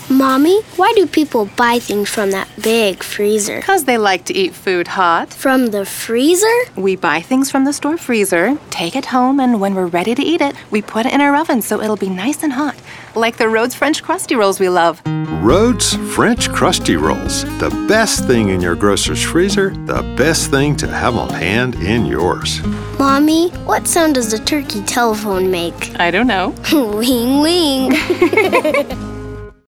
Mommy, why do people buy things from that big freezer? Because they like to eat food hot. From the freezer? We buy things from the store freezer, take it home, and when we're ready to eat it, we put it in our oven so it'll be nice and hot. Like the Rhodes French Crusty Rolls we love. Rhodes French Crusty Rolls. The best thing in your grocer's freezer, the best thing to have on hand in yours. Mommy, what sound does the turkey telephone make? I don't know. Wing, wing.